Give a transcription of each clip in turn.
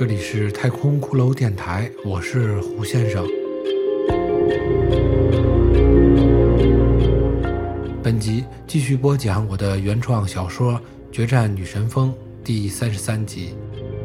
这里是太空骷髅电台，我是胡先生。本集继续播讲我的原创小说《决战女神峰》第33集。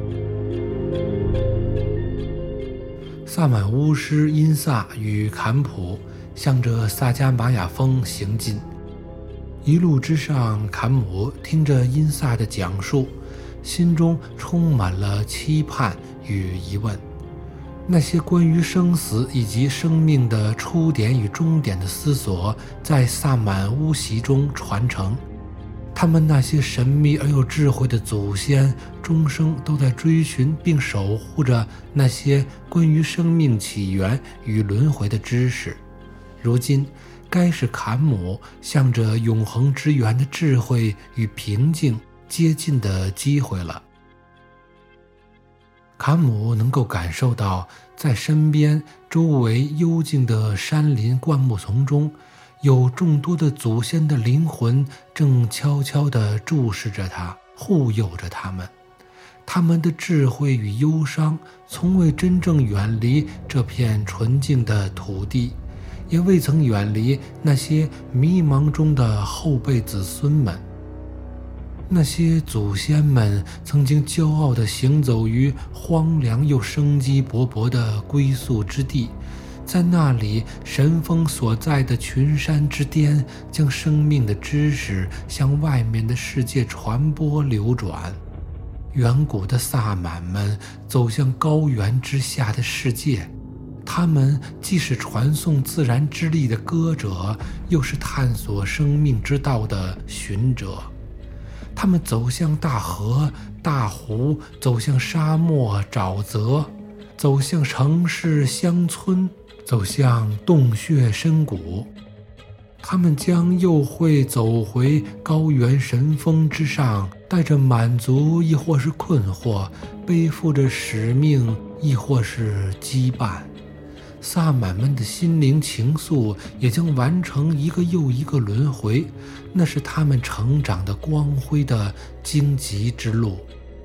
萨满巫师因萨与坎普向着萨迦玛雅峰行进，一路之上，坎姆听着因萨的讲述，心中充满了期盼与疑问。那些关于生死以及生命的出点与终点的思索在萨满巫习中传承，他们那些神秘而又智慧的祖先终生都在追寻并守护着那些关于生命起源与轮回的知识。如今该是坎姆向着永恒之源的智慧与平静接近的机会了。坎姆能够感受到，在身边周围幽静的山林灌木丛中，有众多的祖先的灵魂正悄悄地注视着他，护佑着他们。他们的智慧与忧伤从未真正远离这片纯净的土地，也未曾远离那些迷茫中的后辈子孙们。那些祖先们曾经骄傲地行走于荒凉又生机勃勃的归宿之地，在那里神峰所在的群山之巅，将生命的知识向外面的世界传播流转。远古的萨满们走向高原之下的世界，他们既是传送自然之力的歌者，又是探索生命之道的寻者。他们走向大河、大湖，走向沙漠、沼泽，走向城市、乡村，走向洞穴、深谷。他们将又会走回高原神峰之上，带着满足亦或是困惑，背负着使命亦或是羁绊。萨满们的心灵情愫也将完成一个又一个轮回，那是他们成长的光辉的荆棘之路。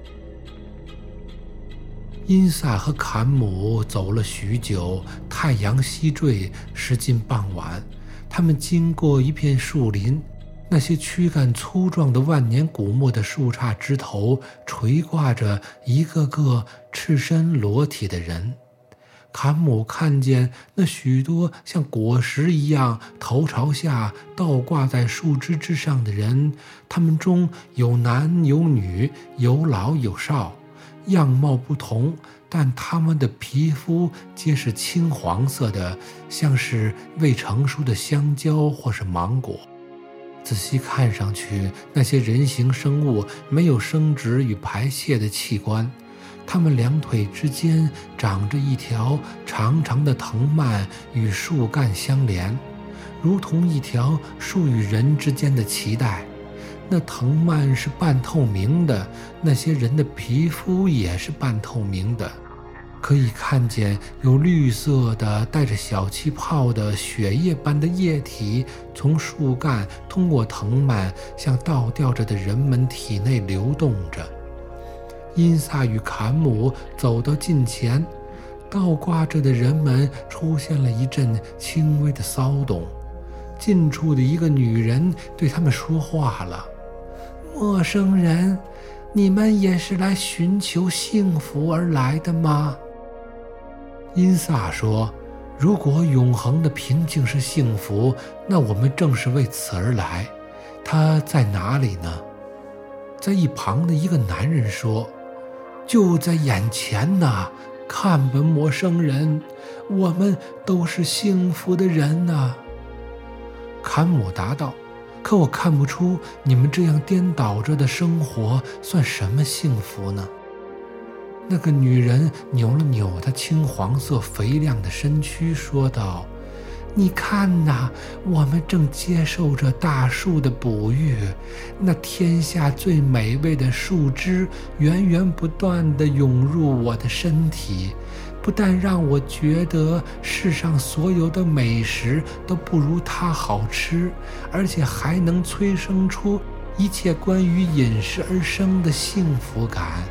因萨和坎姆走了许久，太阳西坠，时近傍晚。他们经过一片树林，那些躯干粗壮的万年古木的树杈枝头垂挂着一个个赤身裸体的人。坎姆看见那许多像果实一样头朝下倒挂在树枝之上的人，他们中有男有女，有老有少，样貌不同，但他们的皮肤皆是青黄色的，像是未成熟的香蕉或是芒果。仔细看上去，那些人形生物没有生殖与排泄的器官，他们两腿之间长着一条长长的藤蔓，与树干相连，如同一条树与人之间的脐带。那藤蔓是半透明的，那些人的皮肤也是半透明的，可以看见有绿色的带着小气泡的血液般的液体从树干通过藤蔓向倒吊着的人们体内流动着。因萨与坎姆走到近前，倒挂着的人们出现了一阵轻微的骚动。近处的一个女人对他们说话了：“陌生人，你们也是来寻求幸福而来的吗？”因萨说：“如果永恒的平静是幸福，那我们正是为此而来。它在哪里呢？”在一旁的一个男人说：“就在眼前呐，看本陌生人，我们都是幸福的人呐。”坎姆答道：“可我看不出你们这样颠倒着的生活算什么幸福呢？”那个女人扭了扭她青黄色肥亮的身躯，说道：“你看呐，我们正接受着大树的哺育，那天下最美味的树枝源源不断地涌入我的身体，不但让我觉得世上所有的美食都不如它好吃，而且还能催生出一切关于饮食而生的幸福感。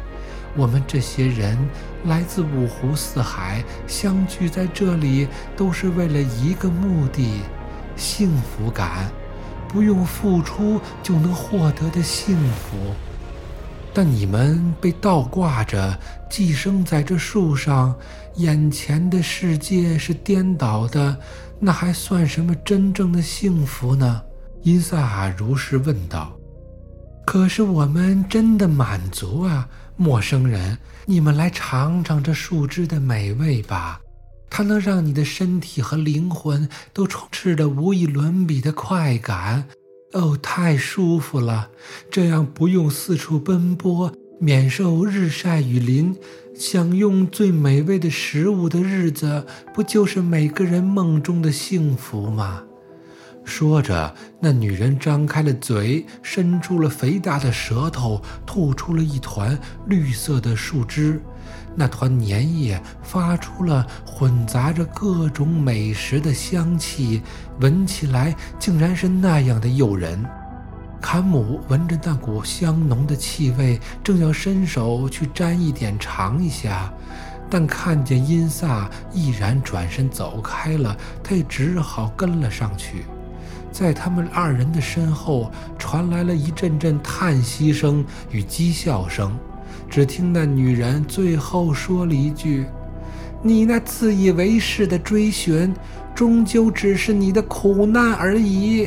我们这些人来自五湖四海，相聚在这里，都是为了一个目的：幸福感，不用付出就能获得的幸福。但你们被倒挂着，寄生在这树上，眼前的世界是颠倒的，那还算什么真正的幸福呢？因萨如是问道。可是我们真的满足啊，陌生人，你们来尝尝这树枝的美味吧，它能让你的身体和灵魂都充斥着无与伦比的快感。哦，太舒服了！这样不用四处奔波，免受日晒雨淋，享用最美味的食物的日子，不就是每个人梦中的幸福吗？说着，那女人张开了嘴，伸出了肥大的舌头，吐出了一团绿色的树枝。那团粘液发出了混杂着各种美食的香气，闻起来竟然是那样的诱人。坎姆闻着那股香浓的气味，正要伸手去沾一点尝一下，但看见因萨毅然转身走开了，他也只好跟了上去。在他们二人的身后传来了一阵阵叹息声与讥笑声，只听那女人最后说了一句：“你那自以为是的追寻，终究只是你的苦难而已。”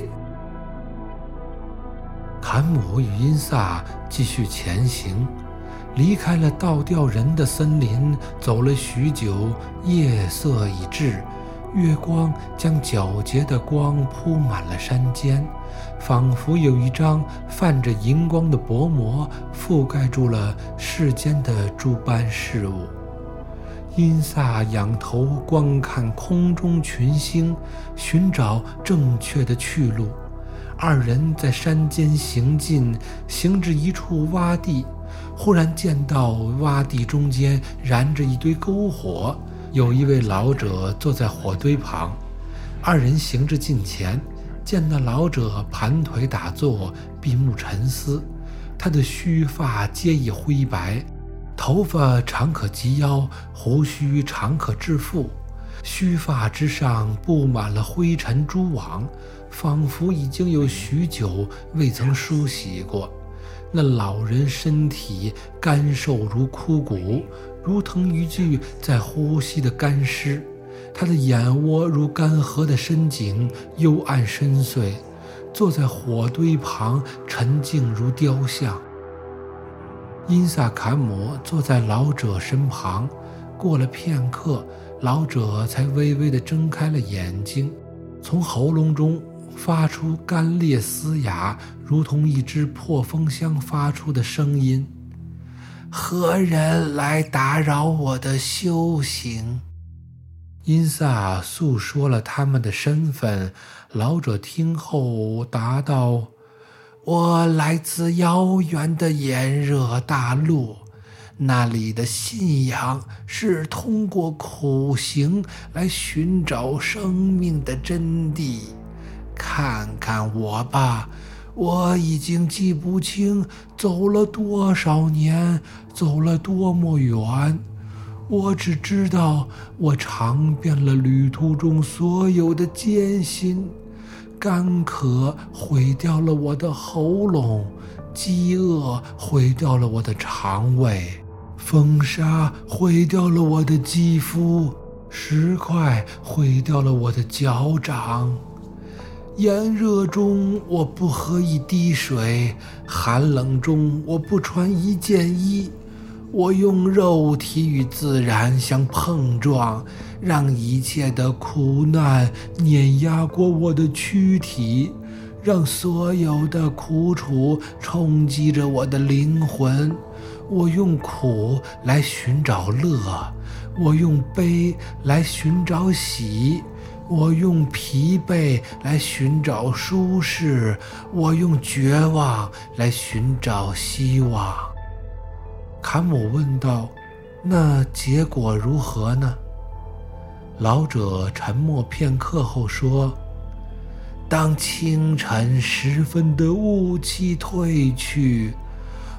坎姆与因萨继续前行，离开了倒吊人的森林，走了许久，夜色已至，月光将皎洁的光铺满了山间，仿佛有一张泛着银光的薄膜覆盖住了世间的诸般事物。因萨仰头观看空中群星，寻找正确的去路。二人在山间行进，行至一处洼地，忽然见到洼地中间燃着一堆篝火，有一位老者坐在火堆旁。二人行至近前，见那老者盘腿打坐，闭目沉思。他的须发皆已灰白，头发长可及腰，胡须长可至腹，须发之上布满了灰尘蛛网，仿佛已经有许久未曾梳洗过。那老人身体干瘦如枯骨，如同一具在呼吸的干尸，他的眼窝如干涸的深井，幽暗深邃，坐在火堆旁，沉静如雕像。因萨坎姆坐在老者身旁，过了片刻，老者才微微地睁开了眼睛，从喉咙中发出干裂嘶哑，如同一只破风箱发出的声音：“何人来打扰我的修行？”因萨诉说了他们的身份，老者听后答道：“我来自遥远的炎热大陆，那里的信仰是通过苦行来寻找生命的真谛。看看我吧，我已经记不清走了多少年，走了多么远。我只知道我尝遍了旅途中所有的艰辛，干渴毁掉了我的喉咙，饥饿毁掉了我的肠胃，风沙毁掉了我的肌肤，石块毁掉了我的脚掌。炎热中我不喝一滴水，寒冷中我不穿一件衣。我用肉体与自然相碰撞，让一切的苦难碾压过我的躯体，让所有的苦楚冲击着我的灵魂。我用苦来寻找乐，我用悲来寻找喜，我用疲惫来寻找舒适，我用绝望来寻找希望。坎姆问道：“那结果如何呢？”老者沉默片刻后说：“当清晨时分的雾气退去，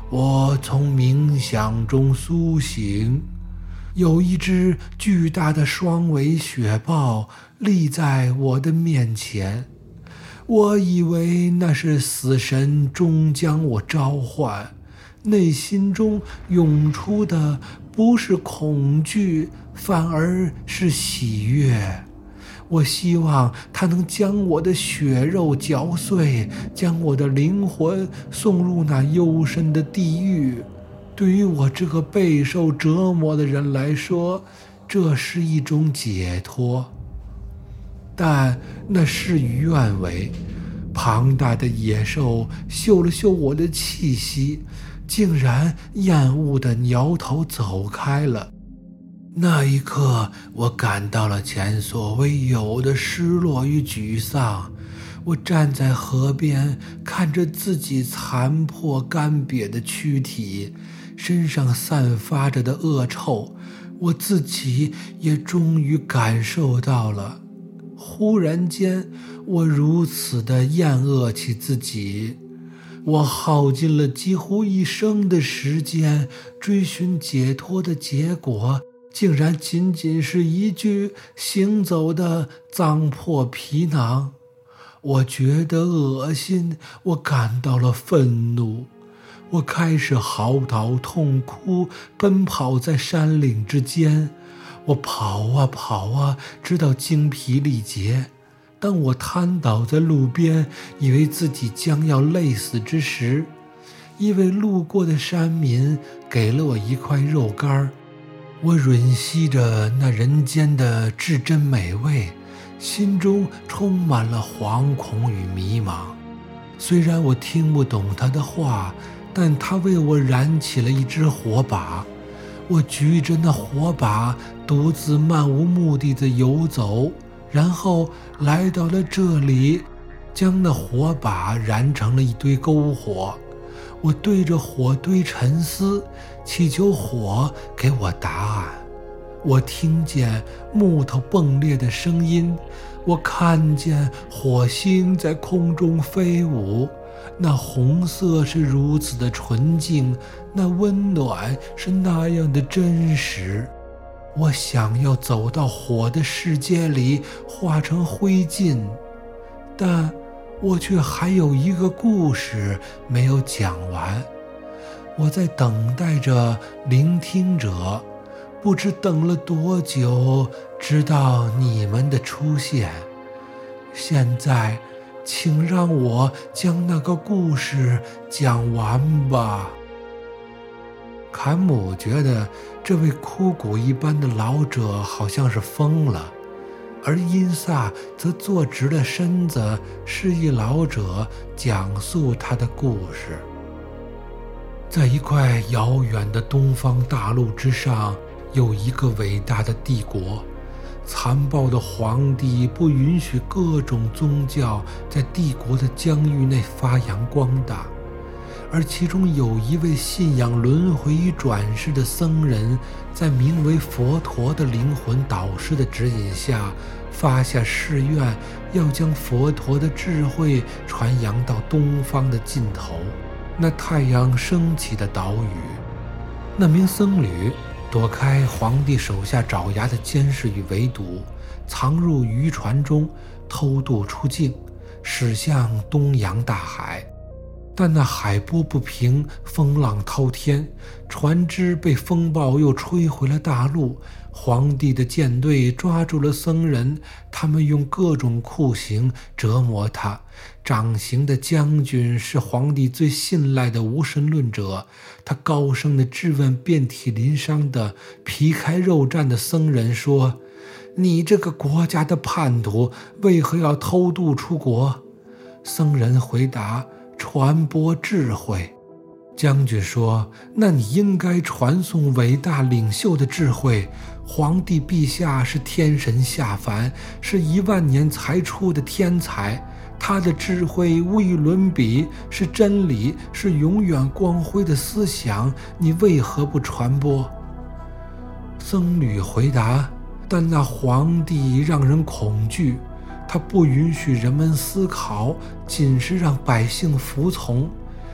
我从冥想中苏醒，有一只巨大的双尾雪豹立在我的面前。我以为那是死神终将我召唤，内心中涌出的不是恐惧，反而是喜悦。我希望它能将我的血肉嚼碎，将我的灵魂送入那幽深的地狱。对于我这个备受折磨的人来说，这是一种解脱。但那事与愿违，庞大的野兽嗅了嗅我的气息，竟然厌恶地摇头走开了。那一刻，我感到了前所未有的失落与沮丧。我站在河边，看着自己残破干瘪的躯体，身上散发着的恶臭，我自己也终于感受到了。忽然间，我如此的厌恶起自己。我耗尽了几乎一生的时间，追寻解脱的结果，竟然仅仅是一具行走的脏破皮囊。我觉得恶心，我感到了愤怒，我开始嚎啕痛哭，奔跑在山岭之间。我跑啊跑啊，直到精疲力竭。当我瘫倒在路边，以为自己将要累死之时，一位路过的山民给了我一块肉干。我吮吸着那人间的至真美味，心中充满了惶恐与迷茫。虽然我听不懂他的话，但他为我燃起了一支火把。我举着那火把，独自漫无目的地游走，然后来到了这里，将那火把燃成了一堆篝火。我对着火堆沉思，祈求火给我答案。我听见木头崩裂的声音，我看见火星在空中飞舞。那红色是如此的纯净，那温暖是那样的真实。我想要走到火的世界里，化成灰烬，但我却还有一个故事没有讲完。我在等待着聆听者，不知等了多久，直到你们的出现。现在请让我将那个故事讲完吧。坎姆觉得这位枯骨一般的老者好像是疯了，而因萨则坐直了身子，示意老者讲述他的故事。在一块遥远的东方大陆之上，有一个伟大的帝国。残暴的皇帝不允许各种宗教在帝国的疆域内发扬光大，而其中有一位信仰轮回与转世的僧人，在名为佛陀的灵魂导师的指引下，发下誓愿，要将佛陀的智慧传扬到东方的尽头，那太阳升起的岛屿。那名僧侣躲开皇帝手下爪牙的监视与围堵，藏入渔船中，偷渡出境，驶向东洋大海。但那海波不平，风浪滔天，船只被风暴又吹回了大陆。皇帝的舰队抓住了僧人，他们用各种酷刑折磨他。掌刑的将军是皇帝最信赖的无神论者，他高声地质问遍体鳞伤的皮开肉绽的僧人说：“你这个国家的叛徒，为何要偷渡出国？”僧人回答：“传播智慧。”将军说：“那你应该传颂伟大领袖的智慧。皇帝陛下是天神下凡，是10000年才出的天才，他的智慧无与伦比，是真理，是永远光辉的思想，你为何不传播？”僧侣回答：“但那皇帝让人恐惧，他不允许人们思考，仅是让百姓服从。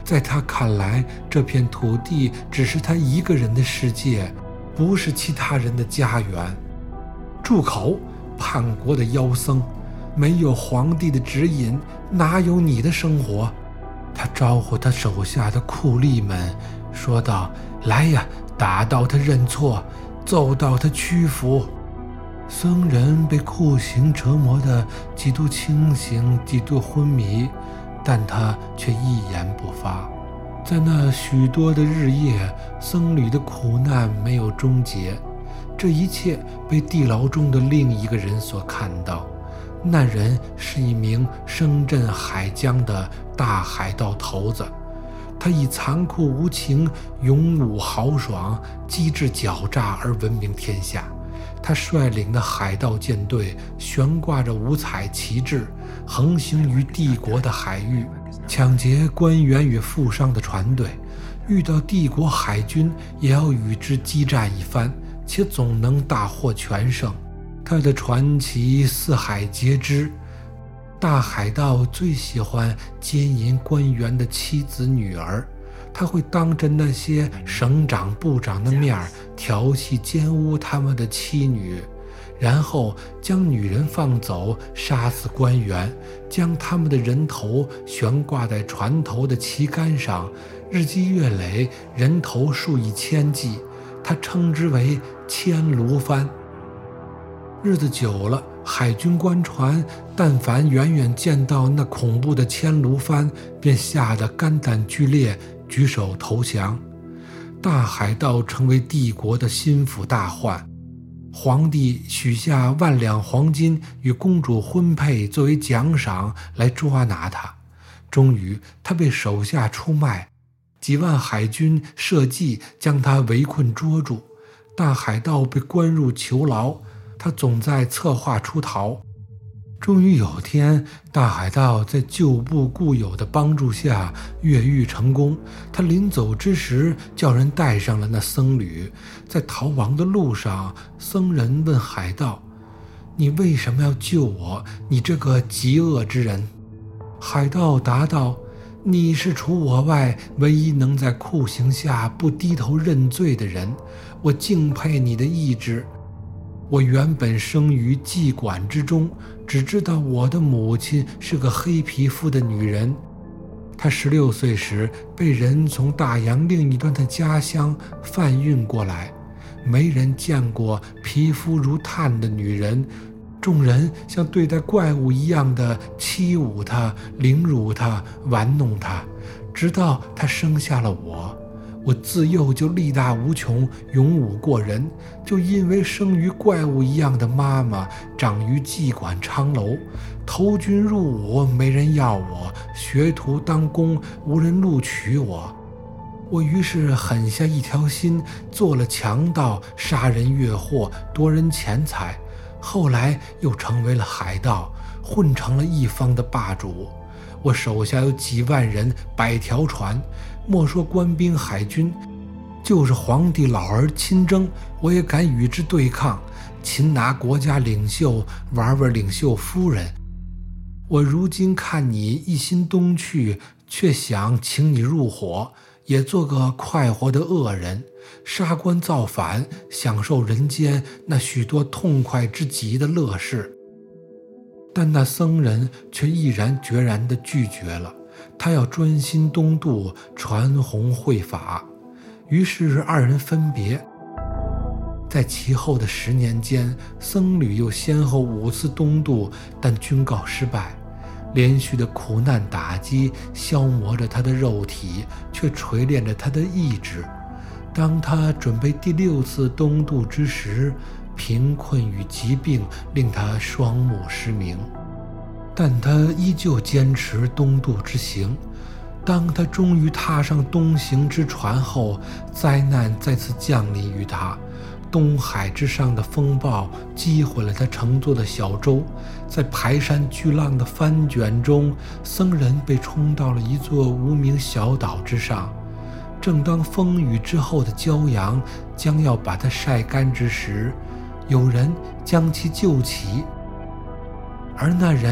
在他看来，这片土地只是他一个人的世界，不是其他人的家园。住口！叛国的妖僧，没有皇帝的指引，哪有你的生活？他招呼他手下的酷吏们，说道：“来呀，打到他认错，揍到他屈服。”僧人被酷刑折磨得几度清醒，几度昏迷，但他却一言不发。在那许多的日夜，僧侣的苦难没有终结。这一切被地牢中的另一个人所看到。那人是一名声震海疆的大海盗头子，他以残酷无情、勇武豪爽、机智狡诈而闻名天下。他率领的海盗舰队悬挂着五彩旗帜，横行于帝国的海域，抢劫官员与富商的船队。遇到帝国海军，也要与之激战一番，且总能大获全胜。他的传奇四海皆知。大海盗最喜欢奸淫官员的妻子女儿，他会当着那些省长部长的面调戏奸污他们的妻女，然后将女人放走，杀死官员，将他们的人头悬挂在船头的旗杆上，日积月累，人头数以千计，他称之为千炉帆。日子久了，海军官船但凡远远见到那恐怖的千炉帆，便吓得肝胆俱裂，举手投降。大海盗成为帝国的心腹大患，皇帝许下10000两黄金与公主婚配作为奖赏来抓拿他。终于他被手下出卖，几万海军设计将他围困捉住。大海盗被关入囚牢，他总在策划出逃。终于有天，大海盗在旧部故友的帮助下越狱成功。他临走之时，叫人带上了那僧侣。在逃亡的路上，僧人问海盗：“你为什么要救我？你这个极恶之人。”海盗答道：“你是除我外唯一能在酷刑下不低头认罪的人，我敬佩你的意志。我原本生于妓馆之中，只知道我的母亲是个黑皮肤的女人。她16岁时被人从大洋另一端的家乡贩运过来，没人见过皮肤如炭的女人。众人像对待怪物一样的欺侮她、凌辱她、玩弄她，直到她生下了我。我自幼就力大无穷，勇武过人，就因为生于怪物一样的妈妈，长于妓馆娼楼，投军入伍没人要我，学徒当工无人录取我。我于是狠下一条心，做了强盗，杀人越货，夺人钱财。后来又成为了海盗，混成了一方的霸主。我手下有几万人，100条船，莫说官兵海军，就是皇帝老儿亲征，我也敢与之对抗，擒拿国家领袖，玩玩领袖夫人。我如今看你一心东去，却想请你入伙，也做个快活的恶人，杀官造反，享受人间那许多痛快之极的乐事。但那僧人却毅然决然地拒绝了，他要专心东渡，传弘会法。于是二人分别。在其后的10年间，僧侣又先后5次东渡，但均告失败。连续的苦难打击消磨着他的肉体，却锤炼着他的意志。当他准备第6次东渡之时，贫困与疾病令他双目失明，但他依旧坚持东渡之行。当他终于踏上东行之船后，灾难再次降临于他。东海之上的风暴击毁了他乘坐的小舟，在排山巨浪的翻卷中，僧人被冲到了一座无名小岛之上。正当风雨之后的骄阳将要把它晒干之时，有人将其救起，而那人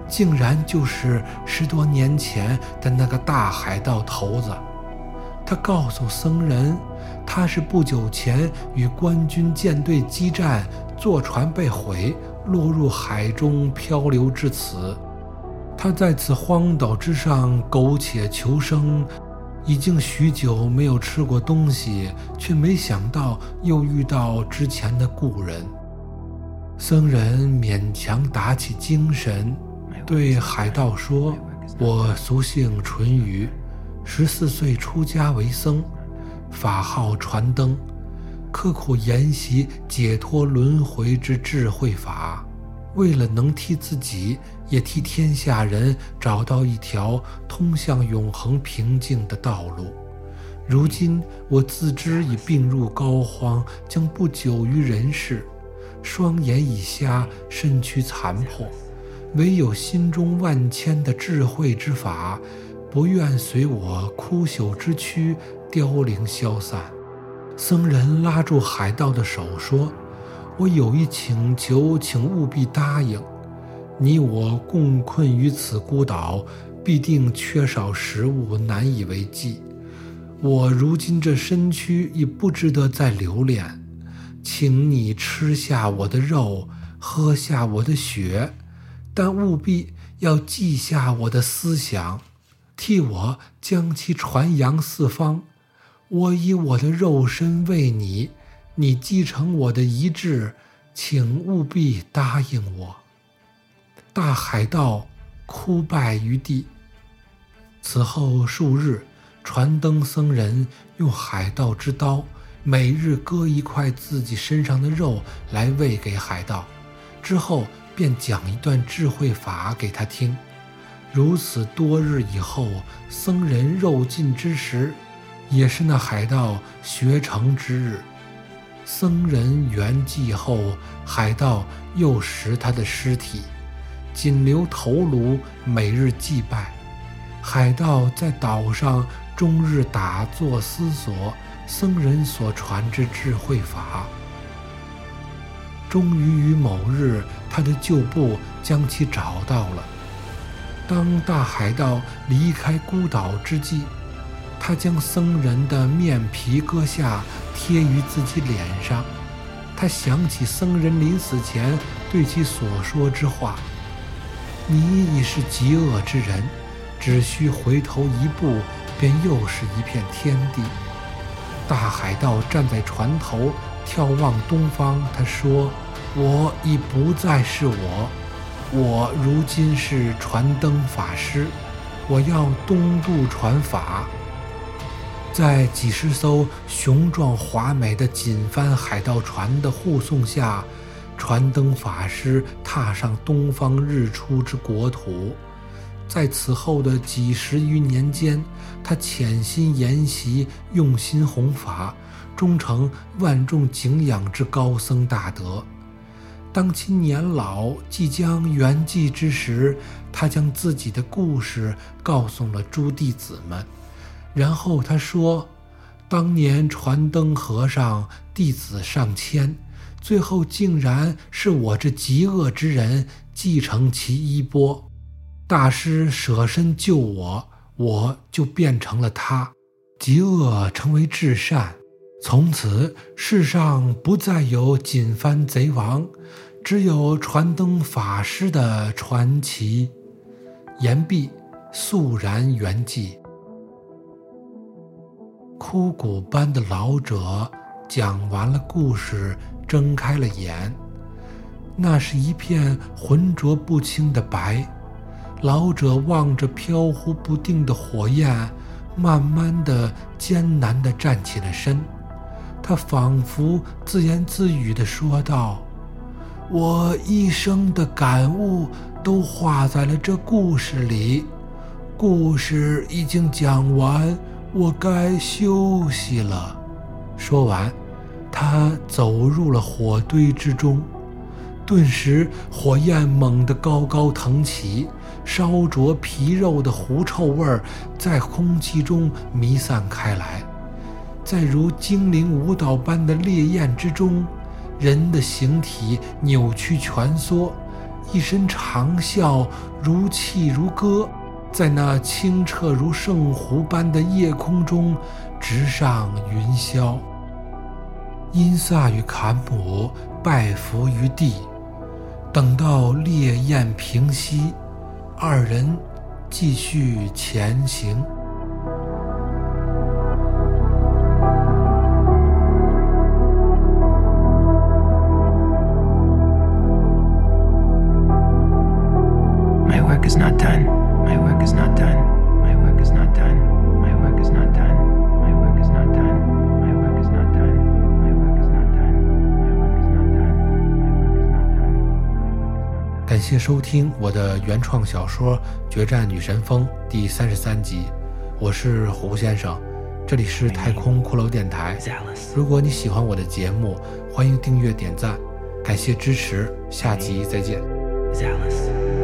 竟然就是10多年前的那个大海盗头子。他告诉僧人，他是不久前与官军舰队激战，坐船被毁，落入海中漂流至此。他在此荒岛之上苟且求生，已经许久没有吃过东西，却没想到又遇到之前的故人。僧人勉强打起精神，对海盗说：我俗姓淳于，14岁出家为僧，法号传灯，刻苦研习解脱轮回之智慧法，为了能替自己也替天下人找到一条通向永恒平静的道路。如今我自知已病入膏肓，将不久于人世，双眼已瞎，身躯残破，唯有心中万千的智慧之法，不愿随我枯朽之躯凋零消散。僧人拉住海盗的手说：我有一请求，请务必答应。你我共困于此孤岛，必定缺少食物，难以为继。我如今这身躯已不值得再留恋，请你吃下我的肉，喝下我的血，但务必要记下我的思想，替我将其传扬四方。我以我的肉身为你，你继承我的遗志，请务必答应我。大海盗哭拜于地。此后数日，传灯僧人用海盗之刀，每日割一块自己身上的肉来喂给海盗，之后便讲一段智慧法给他听。如此多日以后，僧人肉尽之时，也是那海盗学成之日。僧人圆寂后，海盗又食他的尸体，仅留头颅，每日祭拜。海盗在岛上终日打坐思索僧人所传之智慧法。终于于某日，他的旧部将其找到了。当大海盗离开孤岛之际，他将僧人的面皮割下，贴于自己脸上。他想起僧人临死前对其所说之话：你已是极恶之人，只需回头一步，便又是一片天地。大海盗站在船头，眺望东方，他说：我已不再是我如今是传灯法师，我要东渡传法。在几十艘雄壮华美的锦帆海盗船的护送下，传灯法师踏上东方日出之国土。在此后的几十余年间，他潜心研习，用心弘法，终成万众敬仰之高僧大德。当其年老，即将圆寂之时，他将自己的故事告诉了诸弟子们。然后他说：当年传灯和尚弟子上千，最后竟然是我这极恶之人继承其衣钵。大师舍身救我，我就变成了他，极恶成为至善。从此世上不再有锦帆贼王，只有传灯法师的传奇。言毕，肃然圆寂。枯骨般的老者讲完了故事，睁开了眼。那是一片浑浊不清的白。老者望着飘忽不定的火焰，慢慢地、艰难地站起了身。他仿佛自言自语地说道：我一生的感悟都化在了这故事里，故事已经讲完，我该休息了。说完，他走入了火堆之中。顿时火焰猛地高高腾起，烧灼皮肉的狐臭味儿在空气中弥散开来。在如精灵舞蹈般的烈焰之中，人的形体扭曲蜷缩， 一声长啸，如泣如歌，在那清澈如圣湖般的夜空中直上云霄。因萨与坎姆拜伏于地，等到烈焰平息，二人继续前行。 My work is not done. My work is not done. My work is not done. My work is not done. My work is not done. My work is not done. My work is not done. My work is not done. My work is not done. 感谢收听我的原创小说《决战女神峰》第33集，我是胡先生，这里是太空骷髅电台。如果你喜欢我的节目，欢迎订阅点赞，感谢支持，下集再见。 Zalus.